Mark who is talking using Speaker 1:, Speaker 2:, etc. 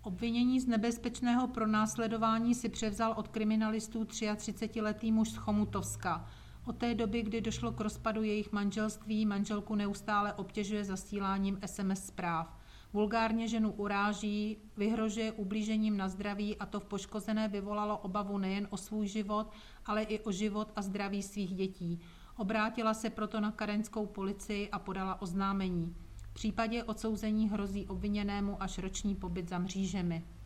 Speaker 1: Obvinění z nebezpečného pronásledování si převzal od kriminalistů 33letý muž z Chomutovska. Od té doby, kdy došlo k rozpadu jejich manželství, manželku neustále obtěžuje zasíláním SMS zpráv. Vulgárně ženu uráží, vyhrožuje ublížením na zdraví a to v poškozené vyvolalo obavu nejen o svůj život, ale i o život a zdraví svých dětí. Obrátila se proto na karenskou policii a podala oznámení. V případě odsouzení hrozí obviněnému až roční pobyt za mřížemi.